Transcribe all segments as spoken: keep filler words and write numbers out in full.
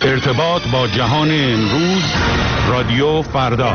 ارتباط با جهان امروز، رادیو فردا.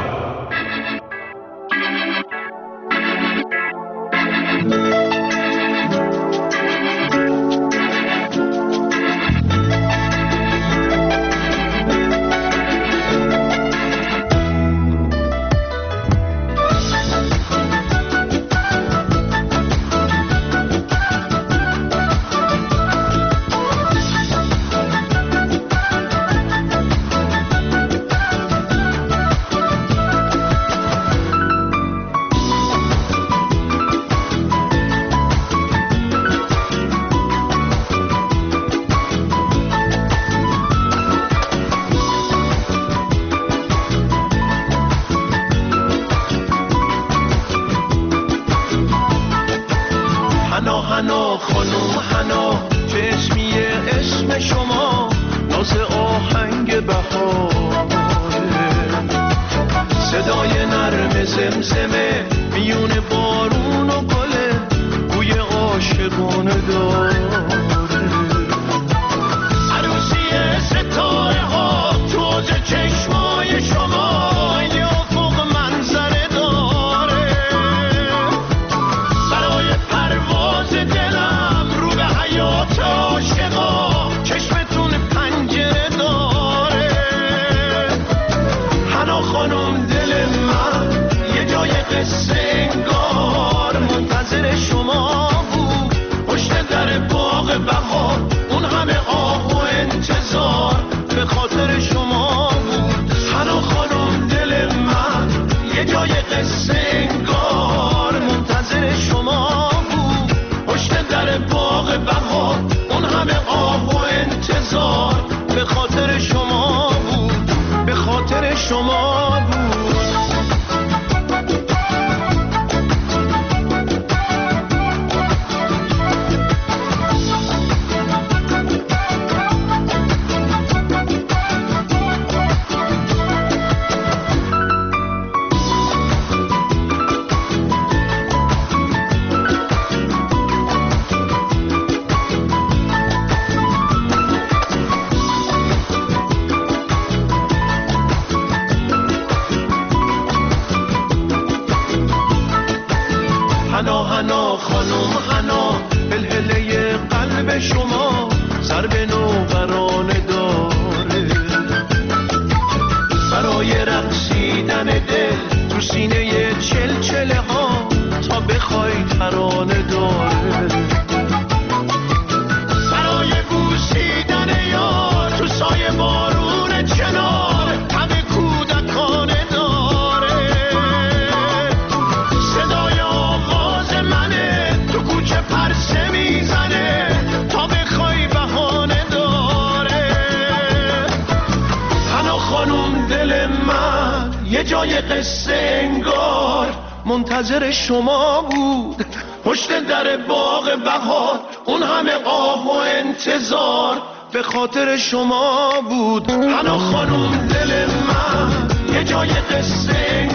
منتظر شما بود پشت در باغ بهار، اون همه آه و انتظار به خاطر شما بود. حنا خانم دل من یه جای قصه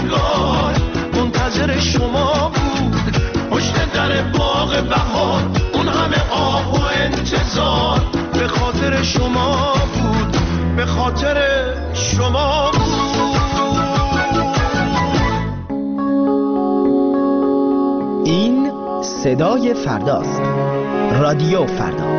انگار منتظر شما بود پشت در باغ بهار، اون همه آه و انتظار به خاطر شما بود، به خاطر شما بود. این صدای فرداست، رادیو فردا.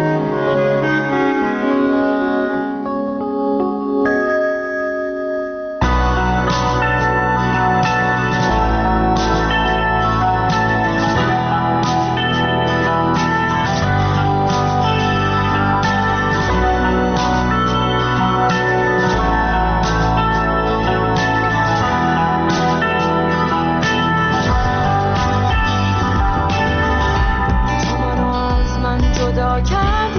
جدا کرد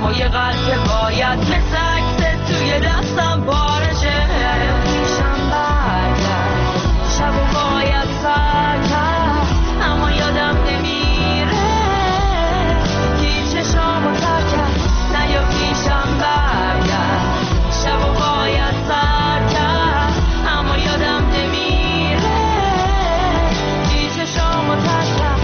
اما یه قلب که باید مثل عکست توی دستم بارشه. پیشم برگرد شب و باید سر کرد اما یادم نمیره که چشامو تر کرد. نه یا پیشم برگرد شب و باید سر کرد اما یادم نمیره که چشامو تر کرد.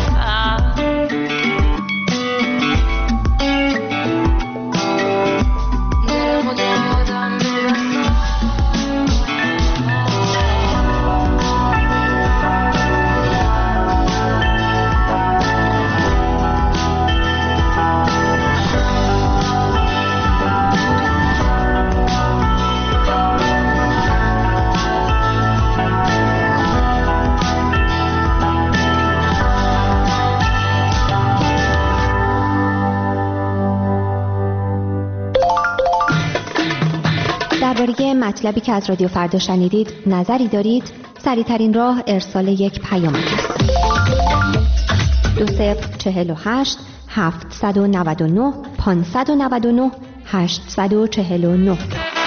درباره مطلبی که از رادیو فردا شنیدید نظری دارید؟ سریع‌ترین راه ارسال یک پیامک است. دو صفر چهل و هشت هفتصد و نود و نه پانصد و نود و نه هشتصد و چهل و نه.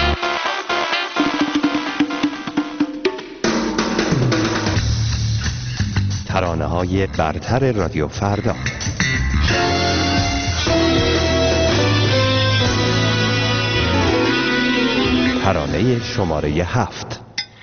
ترانه‌های برتر رادیو فردا. ترانه شماره هفت.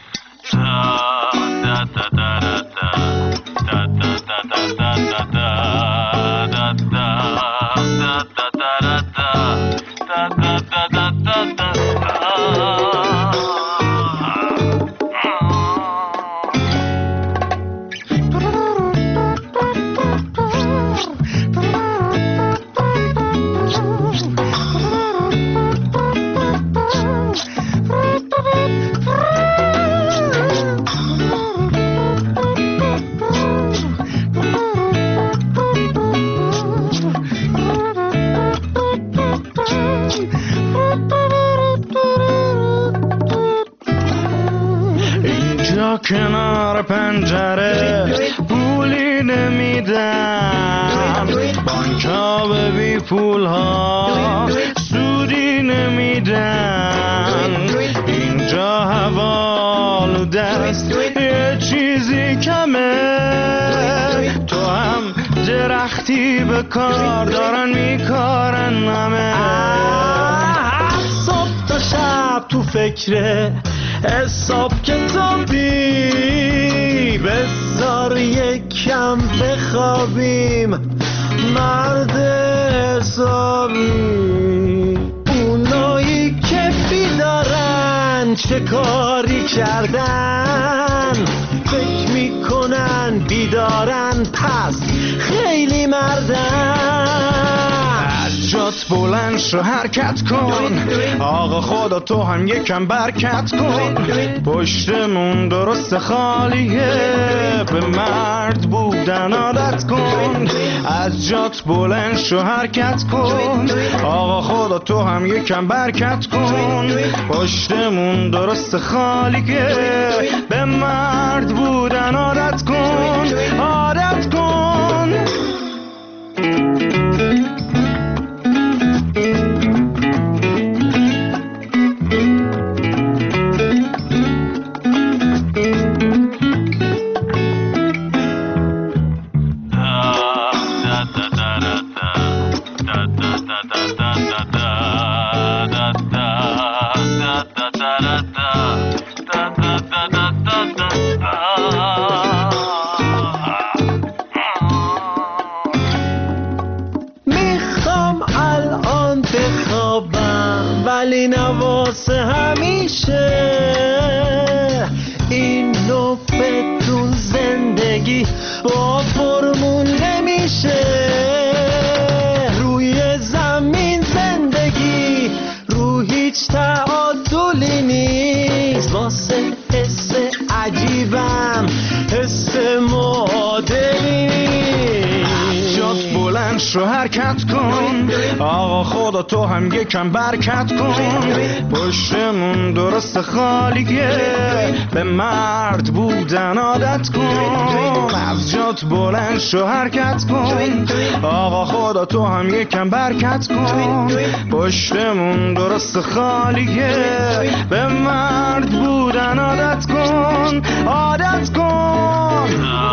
کنار پنجره پولی نمیدن، بانک‌ها به بی پول‌ها سودی نمیدن. اینجا هوا آلوده است، یه چیزی کمه. تو هم درختی به کار دارن میکارن همه. صبح تا شب تو فکره حساب کتابی، بذار یکم بخوابیم مرد حسابی. اونایی که بیدارن چه کاری کردن، فکر میکنن بیدارن پس خیلی مردن. جات بلند شو حرکت کن، آقا خدا تو هم یکم برکت کن. پشتمون درست خالیه، به مرد بودن عادت کن. از جات بلند شو حرکت کن، آقا خدا تو هم یکم برکت کن. پشتمون درست خالیه، به مرد بودن عادت کن، عادت کن. میخوام الان بخوابم ولی نواسه همیشه. این نوفتون زندگی با فرمون نمیشه. روی زمین زندگی رو هیچ تعادلی نیست. واسه حس عجیبم حس معادلی نیست. جات بلند بلند شو حرکت کن، آقا خدا تو هم یکم برکت کن. پشتمون درست خالیه، به مرد بودن عادت کن. از جات بلند شو حرکت کن، آقا خدا تو هم یکم برکت کن. پشتمون درست خالیه، به مرد بودن عادت کن، عادت کن.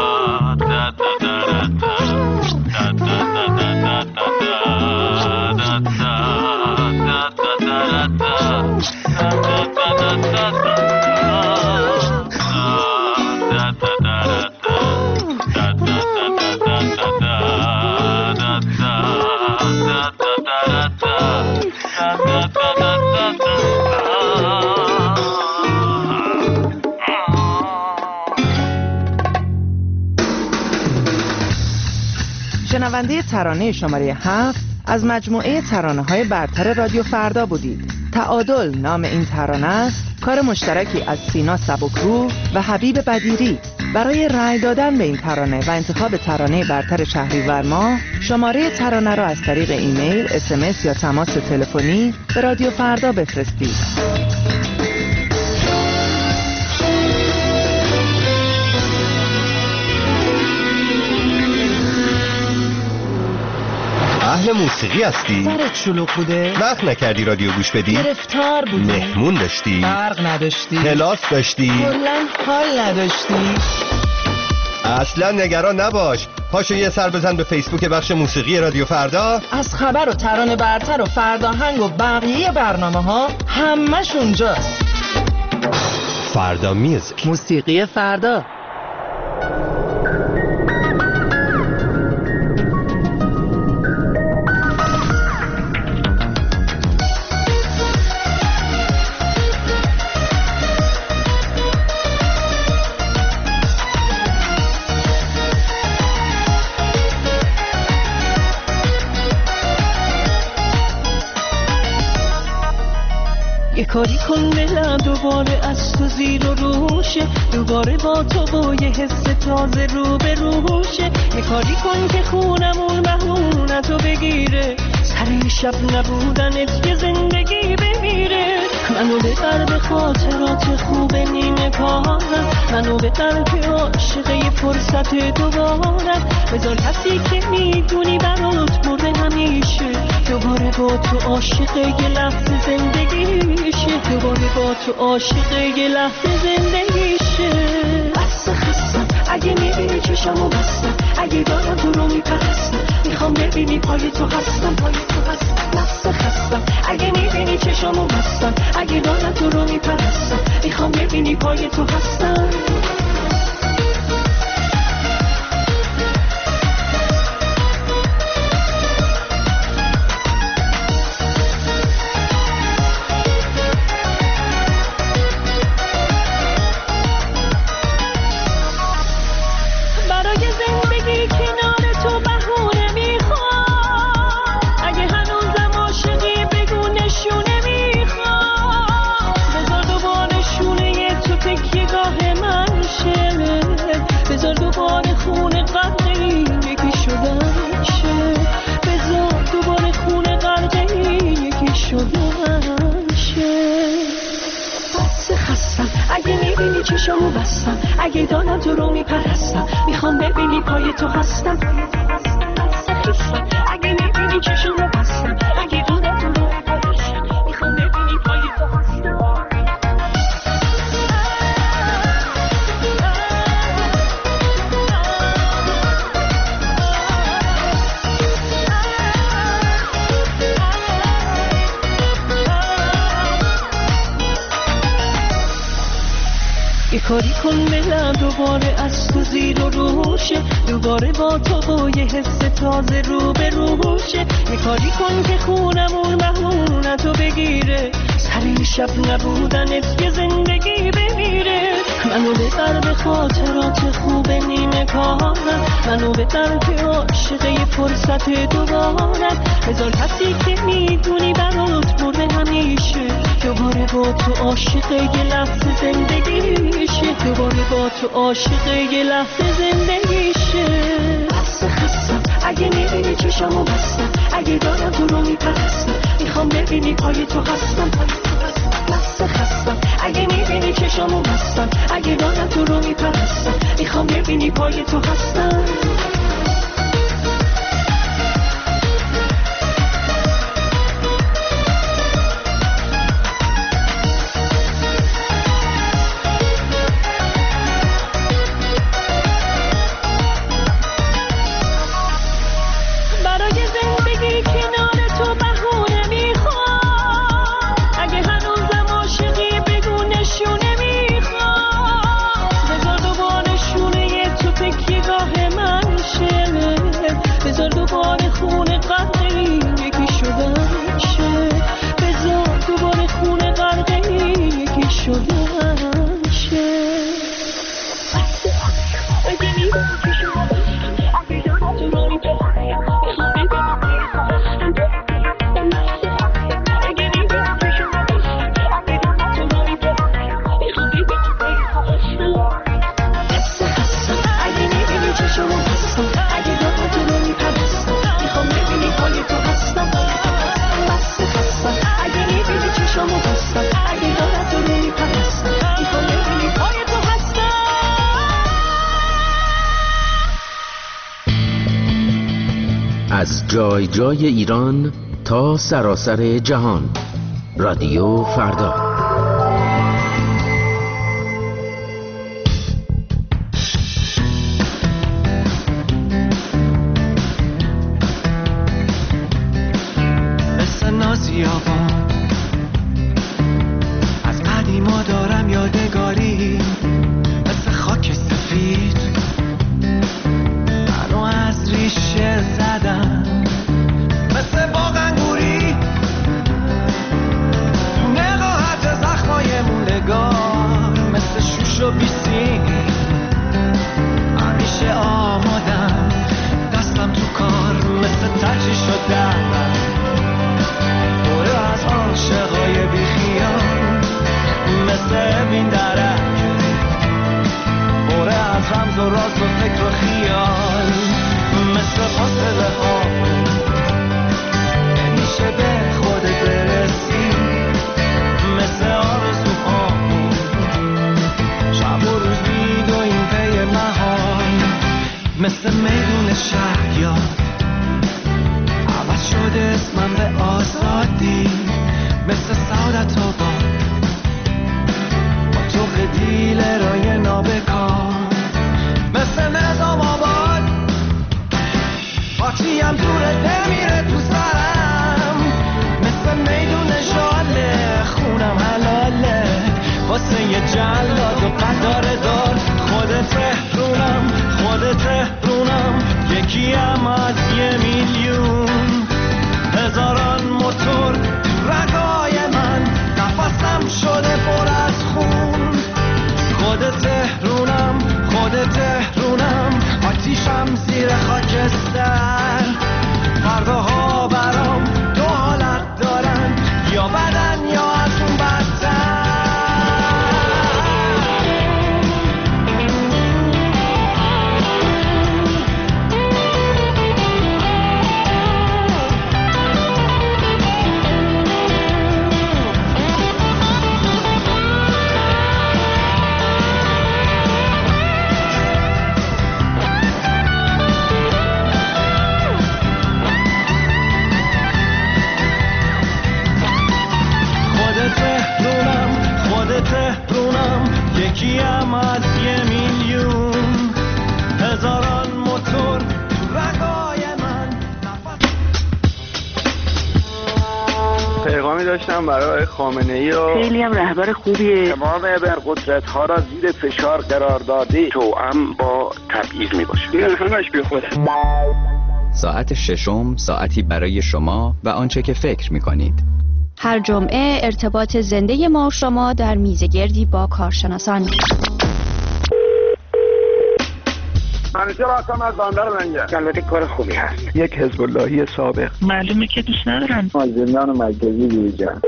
شنونده ترانه شماره هفت از مجموعه ترانه‌های برتر رادیو فردا بودید. تعادل نام این ترانه است، کار مشترکی از سینا سبکرو و حبیب بدیری. برای رأی دادن به این ترانه و انتخاب ترانه برتر شهریور ماه، شماره ترانه را از طریق ایمیل، اس ام اس یا تماس تلفنی به رادیو فردا بفرستید. اهل موسیقی هستی؟ سرت شلوغ بوده؟ وقت نکردی رادیو گوش بدی؟ گرفتار بودی؟ مهمون داشتی؟ برق نداشتی؟ کلاس داشتی؟ کلاً حال نداشتی؟ اصلا نگران نباش، پاشو یه سر بزن به فیسبوک بخش موسیقی رادیو فردا. از خبر و ترانه برتر و فرداهنگ و بقیه برنامه ها همش اونجاست. فردا میوزیک، موسیقی فردا. یه کاری کن دلم دوباره از تو زیر و روشه، دوباره با تو با یه حس تازه رو به روشه. یه کاری کن که خونمون بهونتو بگیره، سر شب نبودنت که زندگی بمیره. منو ببر به خاطرات خوب نیمه کارم، منو ببر که عاشقه فرصت دوبارم. بذار کسی که میدونی برات مرده همیشه، دوباره با تو عاشقه یه لحظه زندگیشه، دوباره با تو عاشقه یه لحظه زندگیشه. بس خستم اگه میبینی چشمو بستم، اگه دارم تو رو میپرستم، میخوام ببینی پای تو هستم، پای تو هستم. بس خستم اگه میبینی چشمو بستم، اگه دارم تو رو میپرستم، میخوام ببینی پای تو هستم. چشمو بستم اگه دارم تو رو میپرستم، میخوام ببینی پای تو هستم. اگه میبینی چشمو بستم، اگه دارم تو رو میپرستم، میخوام ببینی پای تو هستم. یه کاری کن دلم دوباره از تو زیر و روشه، دوباره با تو با یه حس تازه رو به روشه. یه کاری کن که خونمون بهونتو بگیره، سر شب نبودنت یه زندگی بمیره. منو ببر به خاطرات خوب نیمه کارم، منو ببر که عاشقه فرصت دوبارم. بذار کسی که میدونی برات مرده همیشه، دوباره با تو عاشقه یه لحظه زندگیشه، دوباره با تو عاشقه یه لحظه زندگیشه. بس خستم اگه میبینی چشمو بستم، اگه دارم تو رو میپرستم، میخوام ببینی پای تو هستم، مست خستم. اگه میبینی چشمو بستم، اگه دارم تو رو میپرستم، میخوام ببینی پای تو هستم. از جای جای ایران تا سراسر جهان، رادیو فردا. مثل نازی آباد از قدیما دارم یادگاری، مثل خاک سفید منو از ریشه زدم، مثل باغ انگوری تو نقاهت زخمای موندگار، مثل شوش و بیسی همیشه آمادم، دستم تو کار مثل ترجیح شدم، دوره از عاشقای بیخیال، مثل بین درک دوره از رمز و راز و فکر و خیال، مثل فاصله ها نمیشه به خودت برسی، مثل آرزوها شب و روز میدویم پی محال، مثل میدون شهر یاد عوض شده اسمم به آزادی، مثل سعادت آباد با تو خدیل رای نابکار، مثل نظام آباد پاچیم دوره نمیره تو سرم، مثل میدون ژاله خونم حلاله واسه یه جلاد و قطار دار، خودت تهرونم خودت تهرونم یکیم از یه میلیون، هزاران موتور تو رگای من نفسم شده پر از خون، خودت تهرونم خودت تهرونم آتیشم زیر خاکستر، فرداها برام دو حالت دارن، یا بدن یا از اون بدتر. تهرونم یکیم از یه میلیون، هزاران موتور تو رگای من نفس. پیغامی داشتم برای خامنه‌ای و خیلی هم رهبر خوبیه، تمام ابرقدرت ها را زیر فشار قرار داده، توأم با تبعیض می باشه. این همش بی خوده. ساعت ششم ساعتی برای شما و آنچه که فکر می کنید. هر جمعه ارتباط زنده ما و شما در میزگردی با کارشناسان. همیشه راستم از بندر منگه. البته کار خوبی هست. یک حزب اللهی سابق. معلومه که دوست ندارن. زندان مرکزی دیجان.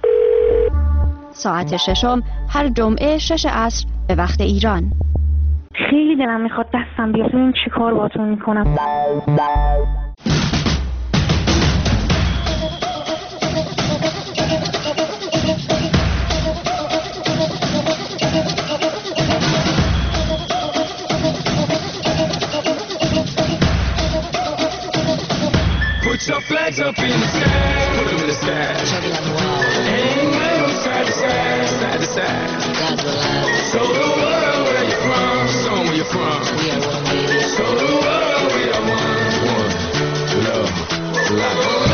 ساعت ششم هر جمعه شش عصر به وقت ایران. خیلی دلم میخواد دستم بیاد ببین چی کار باتون میکنم. Put your flags up in the sky, put them in the sky. And wave them side to side, side to side. Show the world where you're from, show 'em where you're from. We are one, baby. Show the world we are one. One, love, life.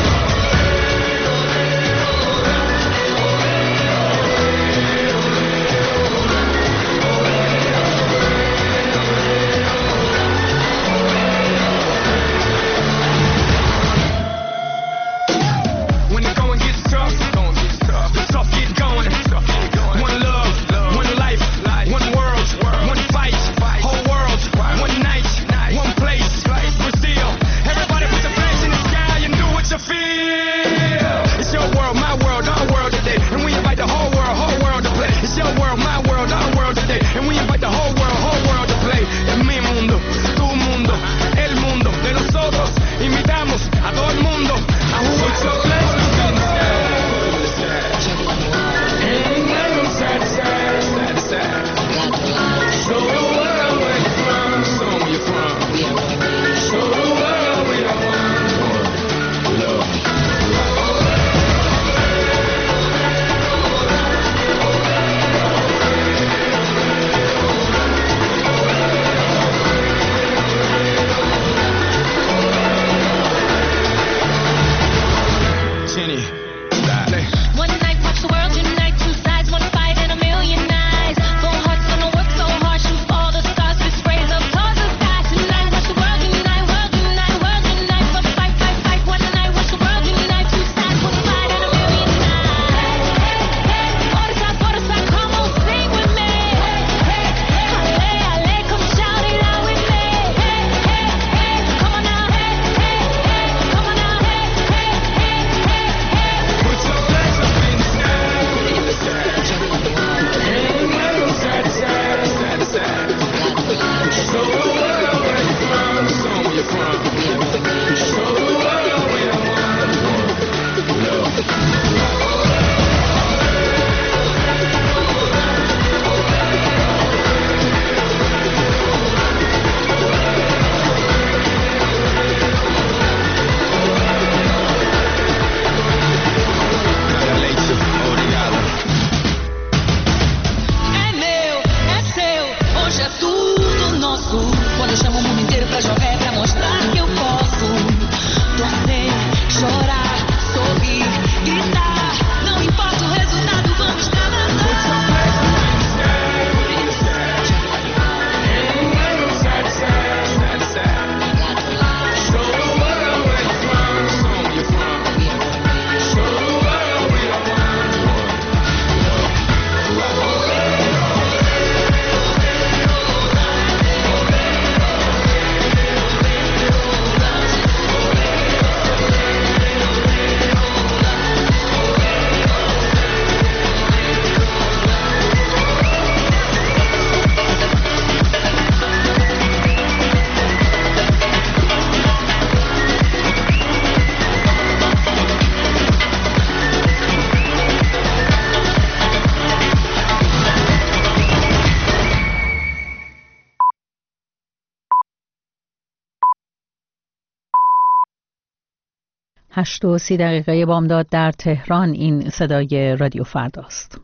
هشت و سی دقیقه بامداد در تهران. این صدای رادیو فرداست.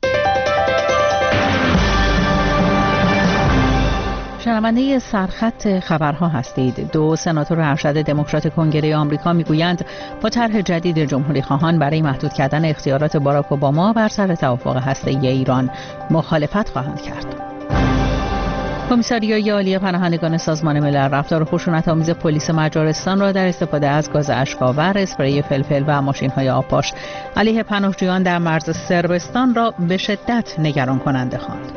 شنونده سرخط خبرها هستید. دو سناتور ارشد دموکرات کنگره آمریکا میگویند با طرح جدید جمهوری خواهان برای محدود کردن اختیارات باراک اوباما بر سر توافق هسته‌ای ایران مخالفت خواهند کرد. کمیساریای عالی پناهندگان سازمان ملل رفتار خشونت‌آمیز پلیس مجارستان را در استفاده از گاز اشک‌آور، اسپری فلفل و ماشین‌های آبپاش علیه پناهجویان در مرز صربستان را به شدت نگران کننده خواند.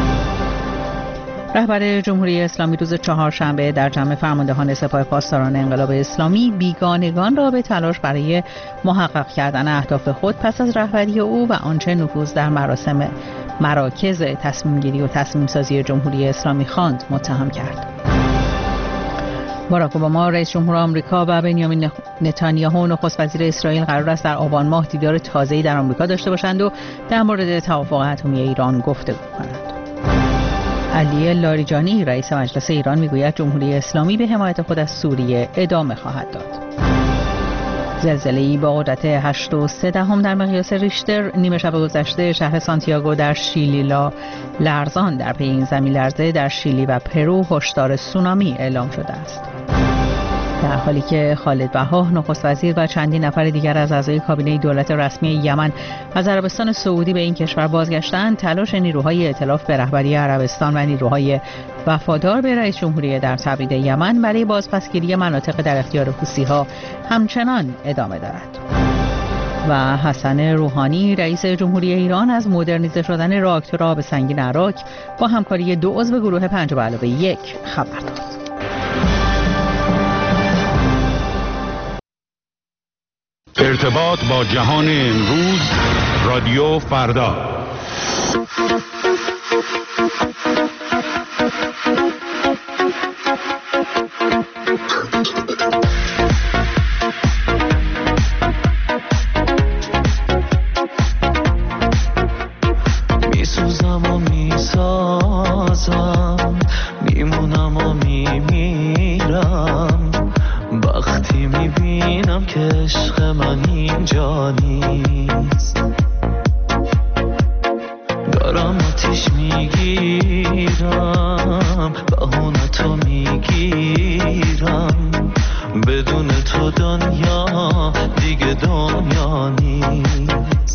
رهبر جمهوری اسلامی روز چهارشنبه در جمع فرماندهان سپاه پاسداران انقلاب اسلامی بیگانگان را به تلاش برای محقق کردن اهداف خود پس از رهبری او و آنچه نفوذ در مراسم مراکز تصمیم گیری و تصمیم سازی جمهوری اسلامی خواند متهم کرد. باراک اوباما رئیس جمهور آمریکا و بنیامین نتانیاهو نخست وزیر اسرائیل قرار است در آبان ماه دیدار تازه‌ای در آمریکا داشته باشند و در مورد توافق اتمی ایران گفتگو کنند. علی لاریجانی رئیس مجلس ایران میگوید جمهوری اسلامی به حمایت خود از سوریه ادامه خواهد داد. زلزله‌ای با قدرت هشت و سه دهم در مقیاس ریشتر نیمه شب گذشته شهر سانتیاگو در شیلی لا لرزان. در پی این زمین لرزه در شیلی و پرو هشدار سونامی اعلام شده است. در حالی که خالد بها نخست وزیر و چندین نفر دیگر از اعضای کابینه دولت رسمی یمن از عربستان سعودی به این کشور بازگشتند، تلاش نیروهای ائتلاف به رهبری عربستان و نیروهای وفادار به رئیس جمهوری در تبعید یمن برای بازپسگیری مناطق در اختیار حوثی‌ها همچنان ادامه دارد. و حسن روحانی رئیس جمهوری ایران از مدرنیزه شدن راکتور آب سنگین عراق با همکاری دو عضو گروه پنج به علاوه یک خبر داد. ارتباط با جهان امروز، رادیو فردا. میسوزم و میسازم، میمونم و میمیرم، وقتی میبینم که عشق من اینجا نیست. دارم آتیش میگیرم، بهونتو میگیرم، بدون تو دنیا دیگه دنیا نیست.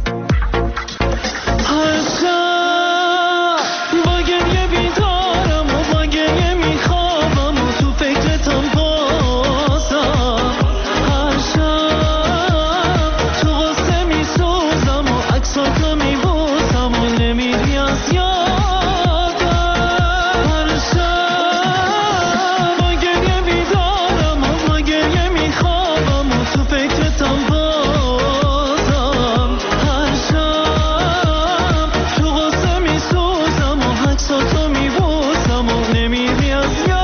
هر شب با گریه بیدارم و با گریه میخوابم و تو فکرتم بازم. هر شب تو غصه میسوزم و عکساتو میبوسم و نمیری از یادم. هر شب با گریه بیدارم و با گریه میخوابم و تو فکرتم بازم. هر شب تو غصه میسوزم و عکساتو میبوسم و نمیری از یادم.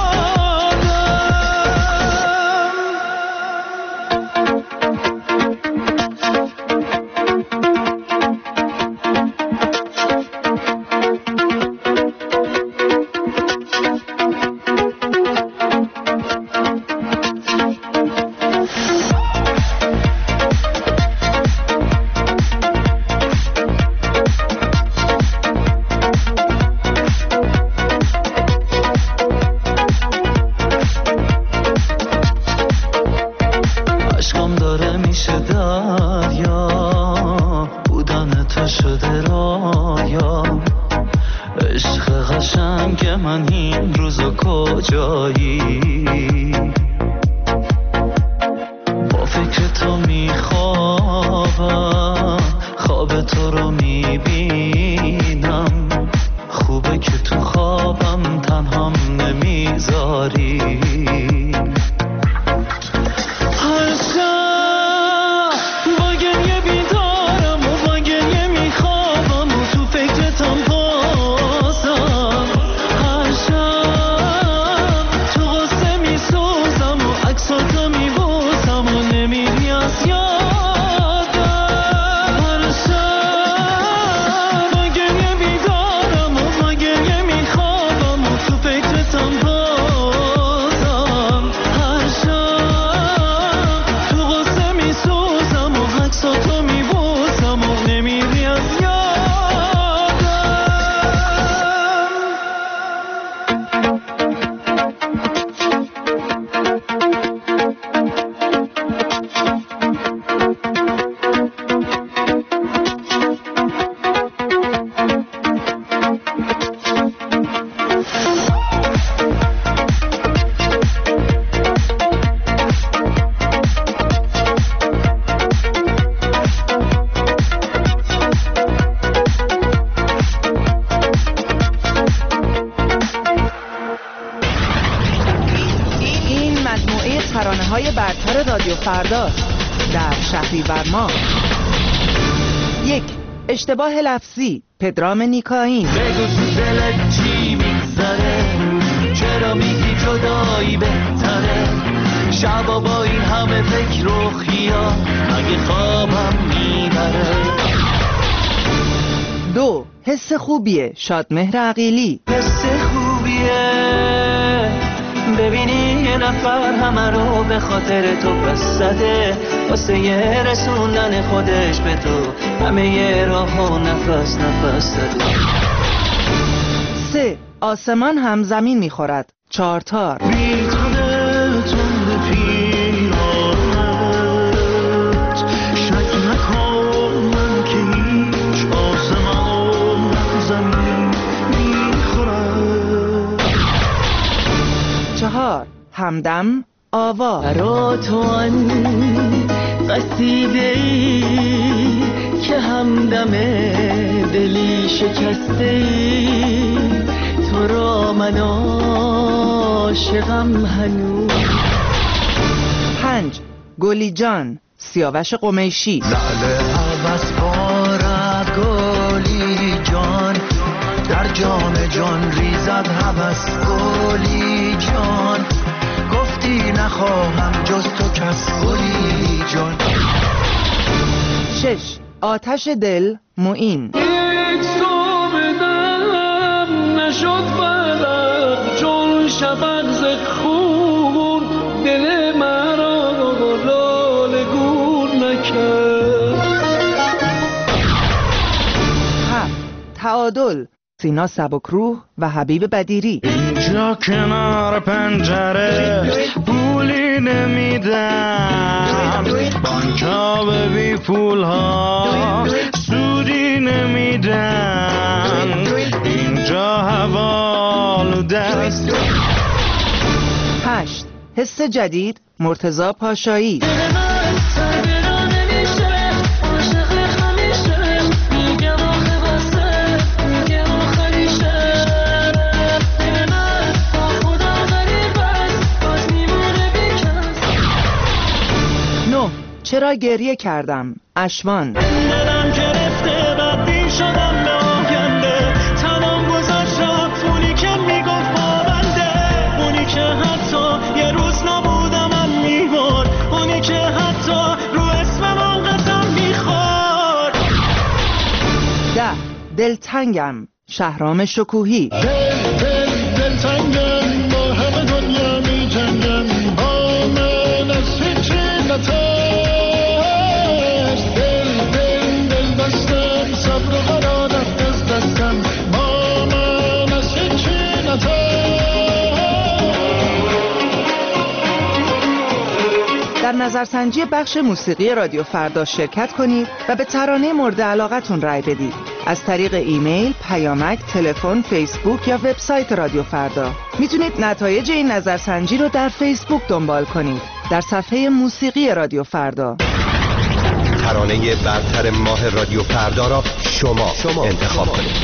عشقم داره میشه دریا، بودن تو شده رایا. عشق قشنگ من این روزا کجایی؟ با فکر تو میخوابم، خواب تو رو میبینم. خوبه که تو خوابم تنهام نمیذاری. هر شب با گریه بیدارم و با گریه میخوابم و تو فکرتم بازم. هر شب تو غصه میسوزم و عکساتو میبوسم و نمیری از یادم. هر شب با گریه بیدارم و با گریه میخوابم و تو فکرتم بازم. هر شب تو غصه میسوزم و عکساتو میبوسم و نمیری از یادم. این مجموعه ترانه‌های برتر رادیو فرداست. در شهریور ماه یک اشتباه لفظی پدرام نیکاین. بگو تو دلت چی میگذره، چرا میگی جدایی بهتره، شبا با این همه فکر و خیال مگه خوابم میبره. دو، حس خوبیه، شادمهر عقیلی. حس خوبیه ببینی یه نفر همه رو به خاطر تو پس زده، واسه یه رسوندن خودش به تو همه یه راه و نفس نفس زده. سه، آسمان هم زمین میخورد، چارتار. بی تنتون به پیرانت شک نکن من که هیچ آسمان زمین میخورد. چهار، همدم آوا. برا تو آن قصیده ای که همدم دلی شکسته ای، تو را من عاشقم هنوز. پنج، گلی جان، سیاوش قمیشی. لعل عوض بارد گلی جان، در جام جان ریزد هوس گلی جان، گفتی نخواهم جز تو کس گلی جان. شش، آتش دل معین. یک صبح دلم نشد فرق چون شفق ز خون، دل مرا لاله گون نکرد. هفت، تعادل، سینا سبکروح و حبیب بدیری. اینجا کنار پنجره پولی نمیدم، بانکا به بی پول ها سودی نمیدن، اینجا حوالو دست. هشت، حس جدید، مرتضی پاشایی. چرا گریه کردم، اشوان. دلم گرفته بدبین شدم به آینده، تنم گذاشت رفت اونی که میگفت پابنده، اونی که حتی یه روز نبودم من میبارد، اونی که حتی رو اسم من قسم میخورد. ده، دلتنگم، شهرام شکوهی. دل دل دلتنگم با همه دنیا میجنگم، با من از هیچی نتر. در نظرسنجی بخش موسیقی رادیو فردا شرکت کنید و به ترانه مورد علاقتون رای بدید. از طریق ایمیل، پیامک، تلفن، فیسبوک یا وبسایت رادیو فردا. میتونید نتایج این نظرسنجی رو در فیسبوک دنبال کنید، در صفحه موسیقی رادیو فردا. ترانه برتر ماه رادیو فردا را شما, شما انتخاب کنید.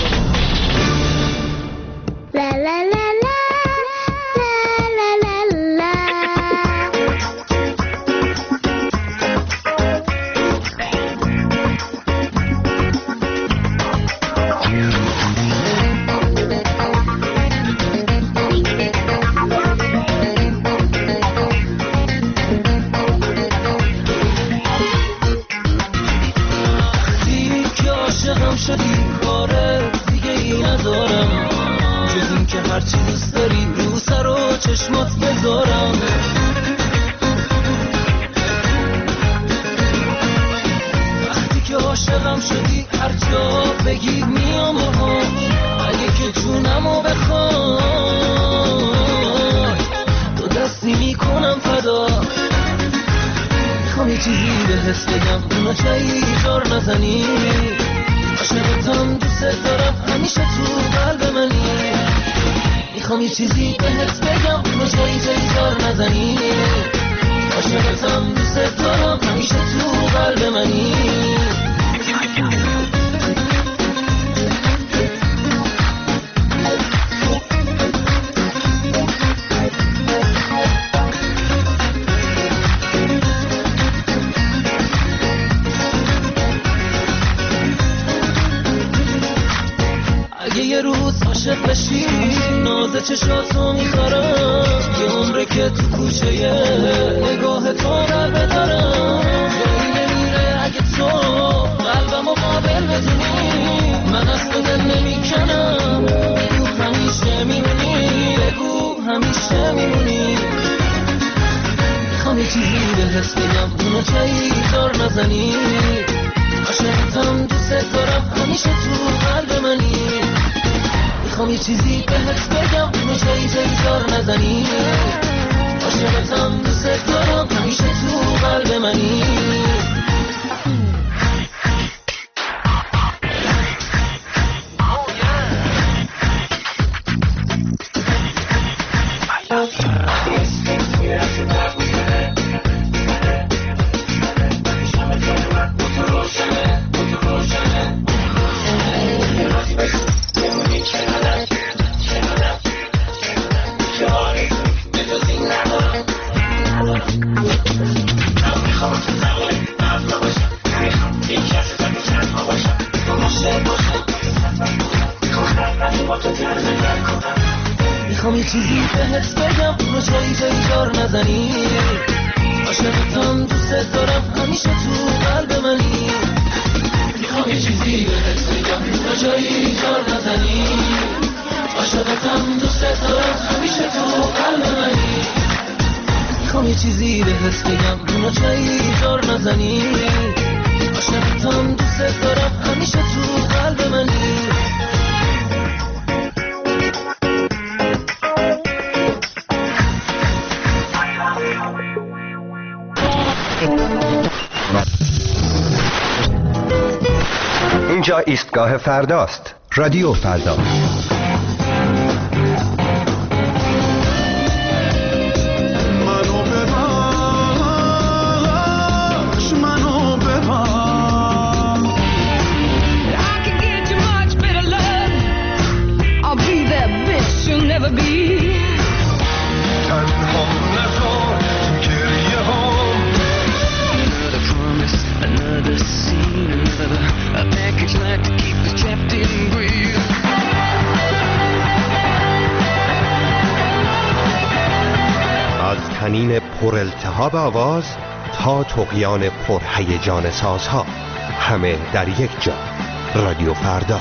لا لا لا لا لا لا لا. شدی کاره دیگه ای ندارم، جز این که هرچی دوست داری رو سر و چشمات بذارم. وقتی که عاشقم شدی هر جا بگی میام ها، اگه که جونمو بخوای تو دستی میکنم فدا. میخوام یه چیزی به حس بگم اونو جایی جار نزنی، عاشقتم دوست دارم همیشه تو قلب منی. میخوام یه چیزی بهت بگم اونو جایی جایی زار نزنی، عاشقتم دوست دارم همیشه تو قلب منی. چیزی به حس بگم اونو چایی دار نزنی عاشقتم دوست دارم همیشه تو قلب منی میخوام یه چیزی به حس بگم اونو چایی چایی دار نزنی عاشقتم دوست دارم همیشه تو قلب منی میخوام یه چیزی به حس بگم اونو چایی چایی دار نزنی عاشقتم دوست دارم همیشه تو قلب منی میخوام یه چیزی به حس بگم اونو چایی دار نزنی عاشقتم دوست دارم همیشه تو قلب منی میخوام یه چیزی به حس بگم اونو چایی دار نزنی عاشقتم دوست دارم همیشه تو قلب منی اینجا ایستگاه فرداست. رادیو فردا. منو ببخش منو ببخش I can get you much better love. I'll be that bitch you'll never be. تنها نذار گریه هام Another promise, another scene, another a package like to keep us trapped in greed. از طنین پر التهاب آواز تا طغیان پر هیجان سازها، همه در یک جا. رادیو فردا.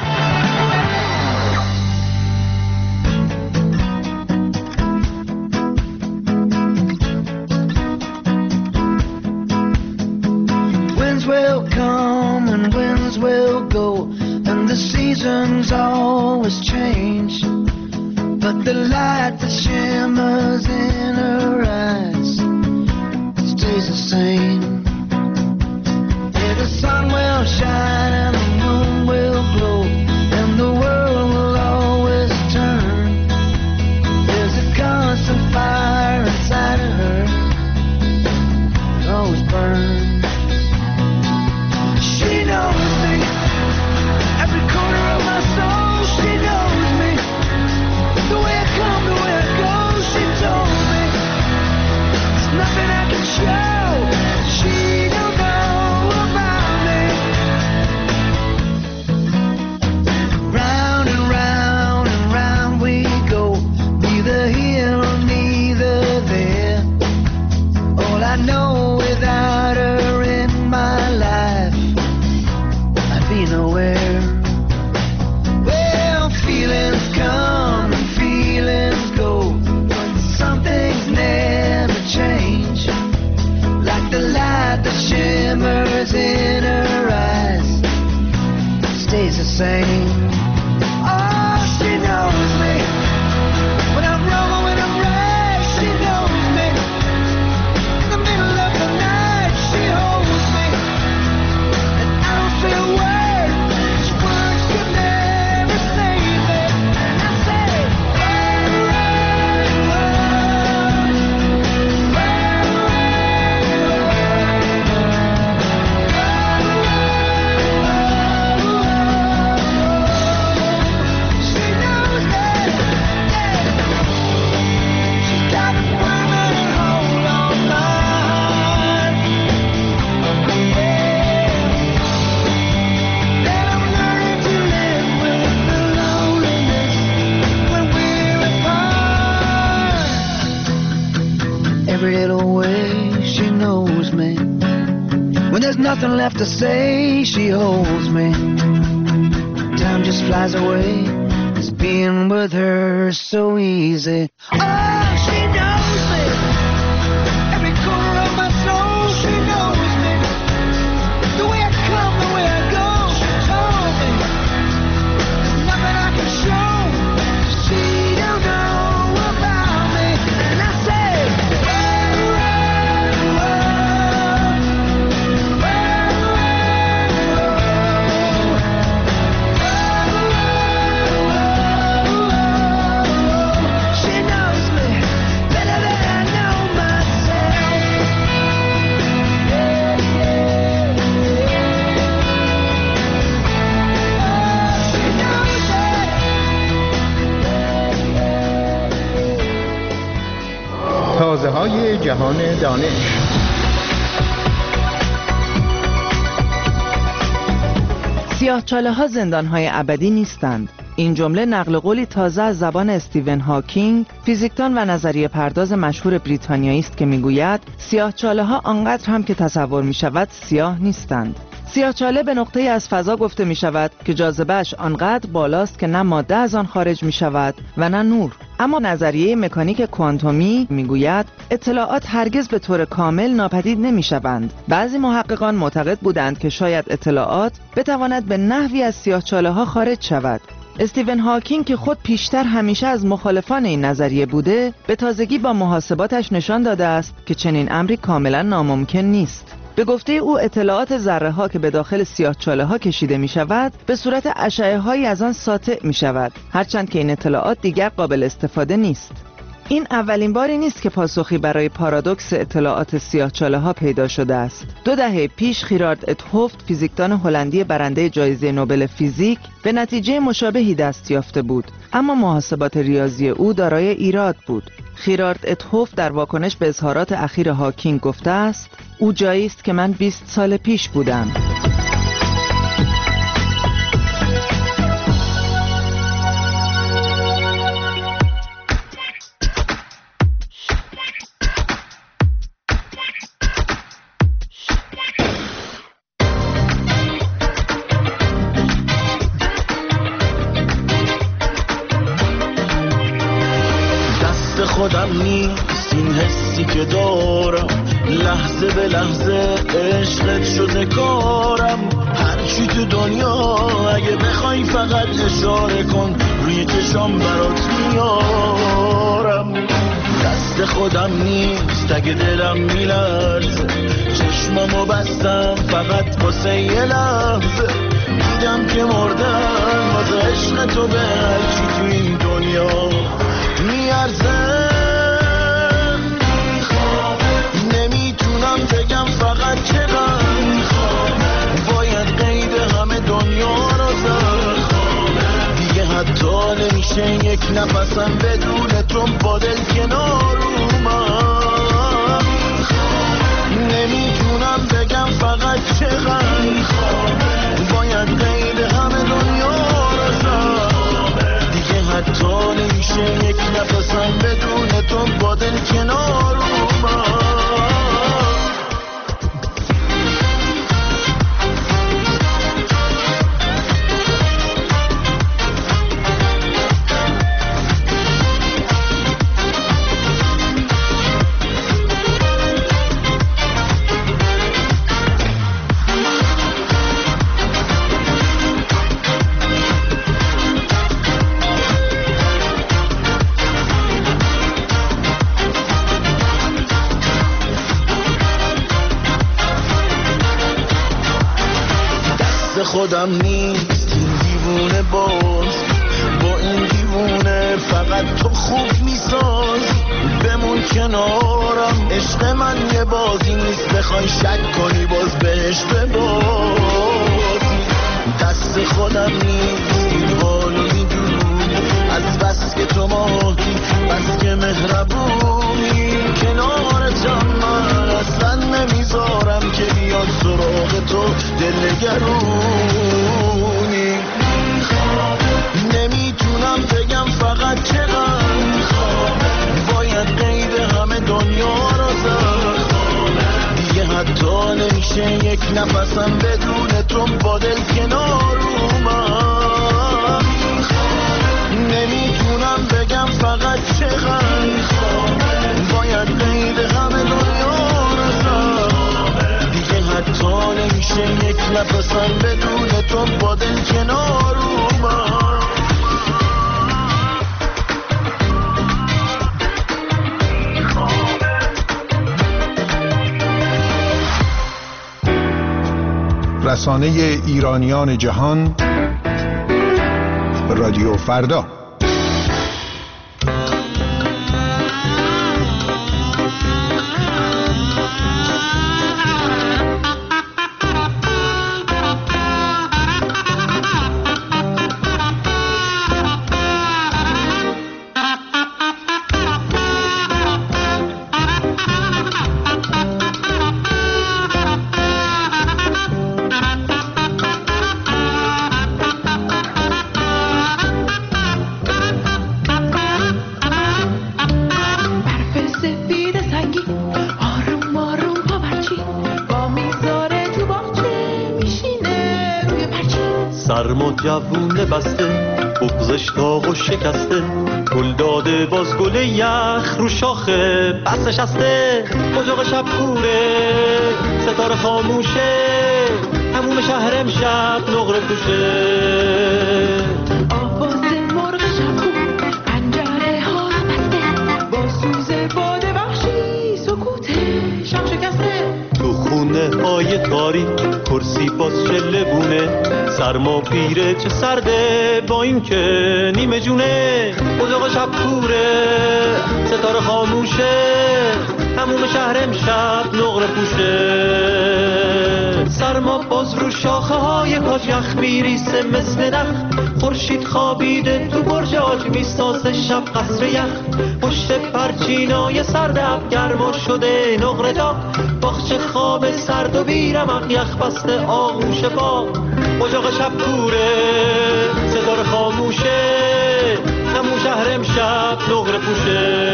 Winds will come and winds will go, and the seasons always change. But the light that shimmers in her eyes stays the same. Yeah, the sun will shine and the moon will glow, and the world will always turn. There's a constant fire inside of her, it always burns. She knows me, every corner of my soul. She knows me, the way I come, the way I go. She told me there's nothing I can show she don't know about me. Round and round and round we go, neither here or neither there. All I know, without her in my life, I'd be nowhere. Well, feelings come and feelings go, but some things never change. Like the light that shimmers in her eyes stays the same. Oh, she knows me, when I'm wrong or when I'm right. She knows me, in the middle of the night. She holds me, and I don't say a word. These words could never save me. And I say, run, run, run, run, She knows me, she's got a permanent hold on my heart. That I'm learning to live with the loneliness when we're apart. Every little way she knows me, when there's nothing left to say, she holds me. Time just flies away, it's being with her so easy. Oh, she knows me, every corner of my برای جهان دانش. سیاه‌چاله ها زندان های ابدی نیستند. این جمله نقل قولی تازه از زبان استیون هاکینگ، فیزیکدان و نظریه پرداز مشهور بریتانیایی است که میگوید سیاه‌چاله ها آنقدر هم که تصور می شود سیاه نیستند. سیاه‌چاله به نقطه‌ای از فضا گفته می شود که جاذبه‌اش آنقدر بالاست که نه ماده از آن خارج می شود و نه نور. اما نظریه مکانیک کوانتومی میگوید اطلاعات هرگز به طور کامل ناپدید نمی شوند. بعضی محققان معتقد بودند که شاید اطلاعات بتواند به نحوی از سیاه‌چاله ها خارج شود. استیون هاکینگ که خود پیشتر همیشه از مخالفان این نظریه بوده، به تازگی با محاسباتش نشان داده است که چنین امری کاملا ناممکن نیست. به گفته او اطلاعات ذره ها که به داخل سیاه‌چاله ها کشیده می شود به صورت اشعه هایی از آن ساطع می شود، هرچند که این اطلاعات دیگر قابل استفاده نیست. این اولین باری نیست که پاسخی برای پارادوکس اطلاعات سیاه‌چاله ها پیدا شده است. دو دهه پیش خیرارد ات هوفت، فیزیکدان هلندی برنده جایزه نوبل فیزیک، به نتیجه مشابهی دست یافته بود، اما محاسبات ریاضی او دارای ایراد بود. خیرارد ات هوفت در واکنش به اظهارات اخیر هاکینگ گفته است: او جایی است که من بیست سال پیش بودم. خودم نیست این حسی که دارم، لحظه به لحظه عشقت شده کارم. هرچی تو دنیا اگه بخوای فقط اشاره کن، روی چشام برات میارم. دست خودم نیست اگه دلم میلرزه، چشمامو بستم فقط واسه یه لحظه. دیدم که مردم واسه عشق تو به هرچی تو این دنیا میارزه. نمیتونم بگم فقط چقدر باید قید همه دنیا رو زد. دیگه حتی نمیشه یک نفسم بدون تو با دل کنار اومد. نمیتونم بگم فقط چقدر باید قید همه دنیا رو زد. دیگه حتی نمیشه یک نفسم بدون تو با دل کنار اومد. خودم نیست این دیوونه باز، با این دیوونه فقط تو خوب میساز. بمون کنارم، عشق من یه بازی نیست بخوای شک کنی باز بهش ببازی. دست خودم نیست این حالو میدونی، از بس که تو ماهی بس که مهربونی. کنارتم من اصلا نمیذارم که بیاد سراغ تو دلنگرونی. نمیتونم بگم فقط چقدر باید قید همه دنیا رو زد. دیگه حتی نمیشه یک نفسم بدون تو با دل کنار اومد. نمیتونم بگم فقط چقدر باید قید همه دنیا رو زد. دیگه حتی نمیشه یک نفسم بدون تو با دل کنار اومد. رسانه ایرانیان جهان، رادیو فردا. سرما جوونه بسته بغزش داغ و شکسته گل داده باز گل یخ رو شاخه بس نشسته اجاق شب کوره ستاره خاموشه هموم شهر امشب نقره پوشه آواز مرغ شب کور پنجره ها بسته با سوز باد وحشی سکوت شب شکسته تو خونه های تاریک کرسی باز شله بونه سرما پیره چه سرده با این که نیمه جونه اجاق شب کوره ستاره خاموشه هموم شهر امشب نقره پوشه سرما باز رو شاخه های کاج یخ میریسه مثل نخ خورشید خوابیده تو برج آج میسازه شب قصر یخ پشت پرچینای سرد اب گرما شده نقره داغ باغچه خواب سرد و بیرمق یخ بسته آغوش باغ اجاق شب کوره ستاره خاموشه همون شهر امشب نقره پوشه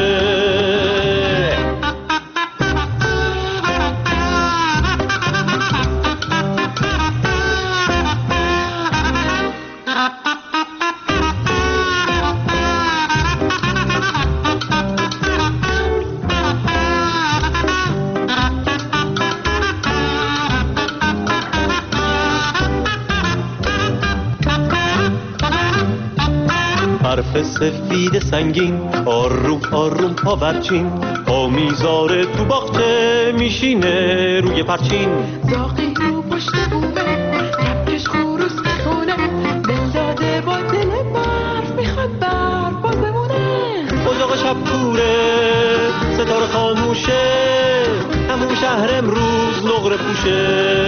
حرف سفید سنگین آروم آروم پا برچین پا میذاره تو باغچه میشینه روی پرچین زاقی رو پشت بومه کپکش خروس میخونه دل داده با دل برف میخواد برف باز بمونه اجاق شب کوره ستاره خاموشه همون شهر امروز نقره پوشه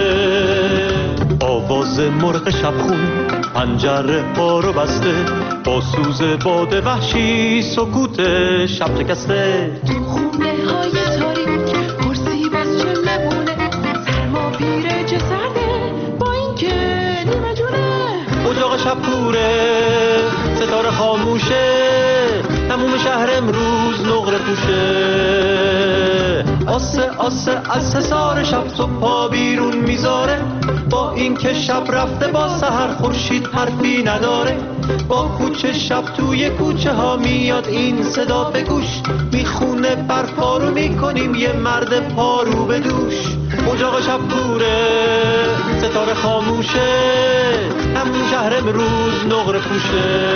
آواز مرغ شبخون پنجره ها رو بسته با سوز باد وحشی سکوت شب شکسته تو خونه های تاریک کرسی باز چله بونه سرما پیره چه سرده با این که نیمه جونه اجاق شب کوره ستاره خاموشه هموم شهر امروز نقره پوشه آسه آسه از حصار شب صبح پا بیرون میذاره با این که شب رفته با سحر خورشید حرفی نداره با کوچه شب توی کوچه ها میاد این صدا به گوش میخونه برفا رو میکنیم یه مرد پارو به دوش اجاق شب کوره ستاره خاموشه همون شهر امروز نقره پوشه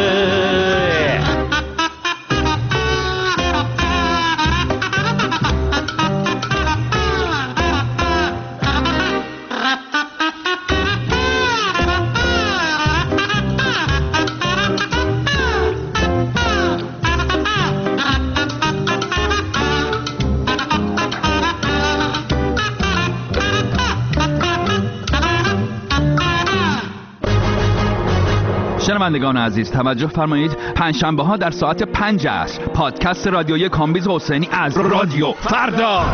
شنوندگان عزیز توجه فرمایید پنجشنبه ها در ساعت پنج عصر پادکست رادیویی کامبیز حسینی از رادیو فردا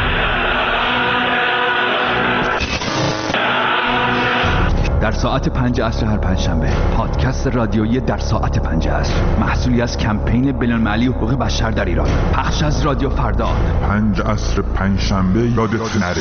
در ساعت پنج عصر هر پنجشنبه پادکست رادیویی در ساعت پنج عصر محصولی از کمپین بین‌المللی حقوق بشر در ایران پخش از رادیو فردا پنج عصر پنجشنبه یادت نره.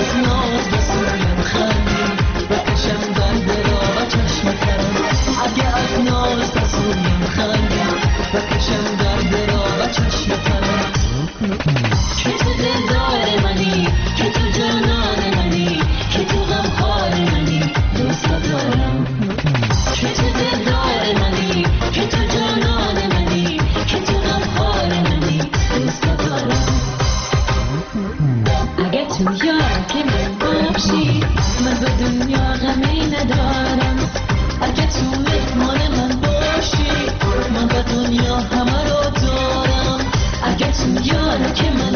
از ناز به سویم خندی بکشم در درا و چشم ترم اگه از ناز به سویم خندی بکشم در درا و چشم ترم که تو دلدار منی که تو جانان منی که تو غمخوار منی دوست دارم که تو دلدار منی که تو جانان منی که تو غمخوار منی دوست دارم اگه تو یار که من باشی من به دنیا غمی ندارم اگه تو مهمان من باشی من به دنیا همه رو دارم اگه تو یار که من